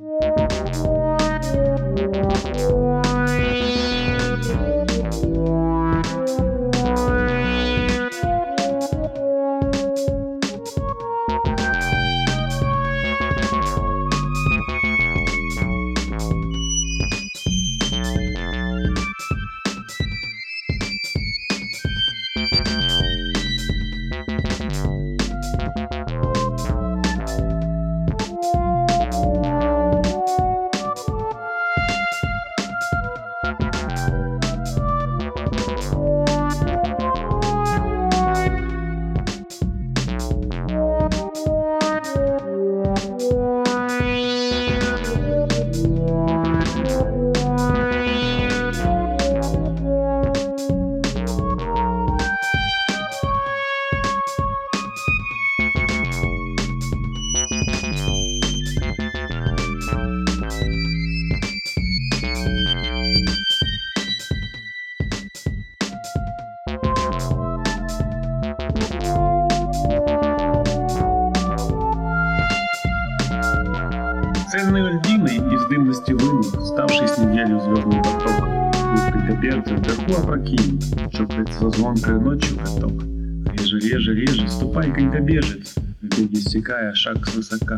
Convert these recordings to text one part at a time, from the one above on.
Цельной льдиной из дымности вынут, ставший с неделю звездный поток. Будто каперцы вверху опрокинь, чокается звонкой ночью каток. Реже, реже, реже, ступай, конькобежец, в беге стекая шаг свысока.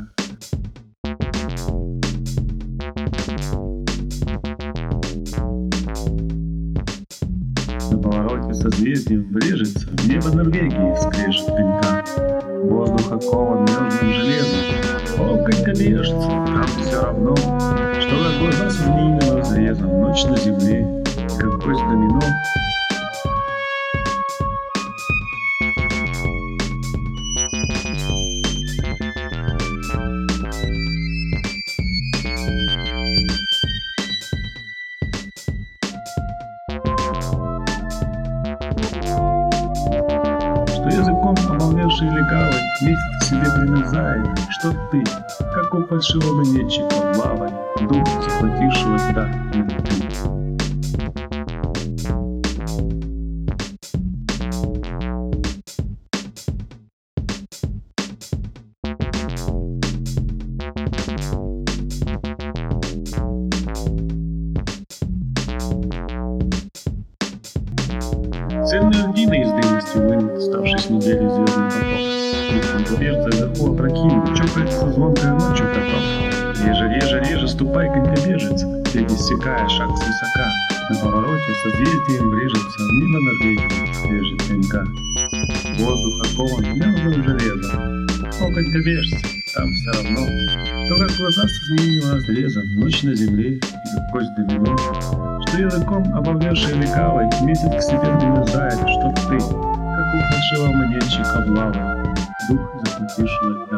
На повороте созвездием врежется в небо Норвегии скрежет пенька. Воздух окован мерзлым железом. О, конькобежцы, там все равно, что как глаза со змеиным разрезом, ночь на земле, как кость домино. Что языком обалдевший легавый месяц к себе примерзает, что ты, как у фальшивого монетчика в лавой, дух захватившего льда и ты. Цельной льдиной из дымности вынут, ставший с неделю звездный поток. Их конькобежца вверху опрокинут, чокается звонкой ночью каток. Реже, реже, реже, ступай, конькобежец, беги стекая шаг свысока. На повороте созвездием врежется в небо Норвегии скрежет пенька. Воздух окован мерзлым железом. О, конькобежцы, там все равно, что как глаза со змеиным разрезом, ночь на земле и как кость домино. Что языком обалдевший легавый месяц к себе примерзает, что ты, как у фальшивого монетчика в лавой, дух захватившего льда.